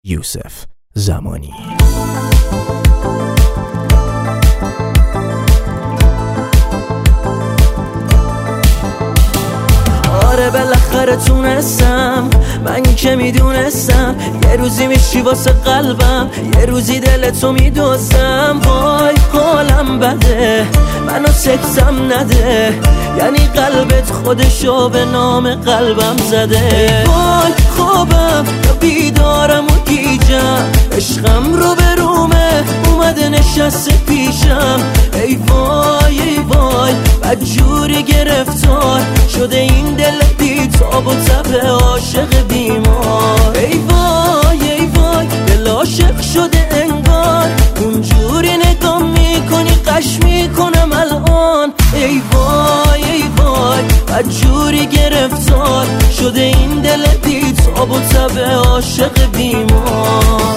یوسف زمانی. آره بالاخره تونستم، من که میدونستم یه روزی میشی واسه قلبم، یه روزی دلتو میدوزم. وای حالم بده، منو سکتم نده، یعنی قلبت خودشو به نام قلبم زده. وای خوابم یا بیدارم و گیجم، عشقم رو به رومه اومده نشسته پیشم. ای وای ای وای بدجوری گرفتار شده این دل بی تاب و تب عاشق بیمار. ای وای ای وای دل عاشق شده انگار، اونجوری نگاه میکنی قش میکنم الان. ای وای ای وای بدجوری گرفتار شده این دل بی تاب و تب عاشق بیمار.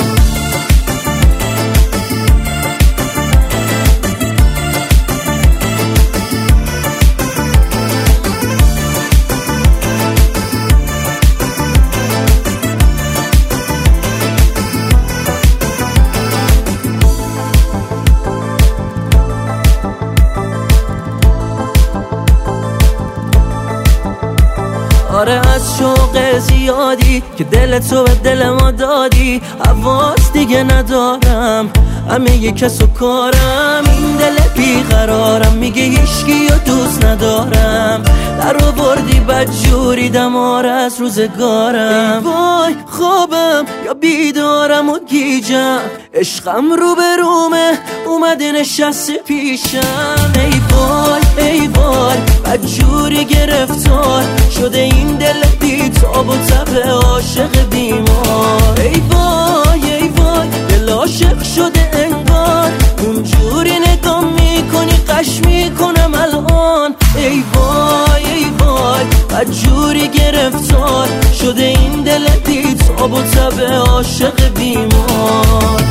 آره از شوق زیادی که دلتو به دل ما دادی، حواس دیگه ندارم، همه یه کس و کارم. این دل بیقرارم میگه هیچکی رو دوست ندارم، در آوردی بدجوری دمار از روزگارم. ای وای خوابم یا بیدارم و گیجم، عشقم رو به رومه اومده نشسته پیشم. ای وای ای وای بدجوری گرفتار شده این دل بی تاب و تب عاشق بیمار. ای وای ای وای دل عاشق شده انگار، اونجوری نگاه میکنی قش میکنم الان. ای وای ای وای بدجوری گرفتار شده این دل بی تاب و تب عاشق بیمار.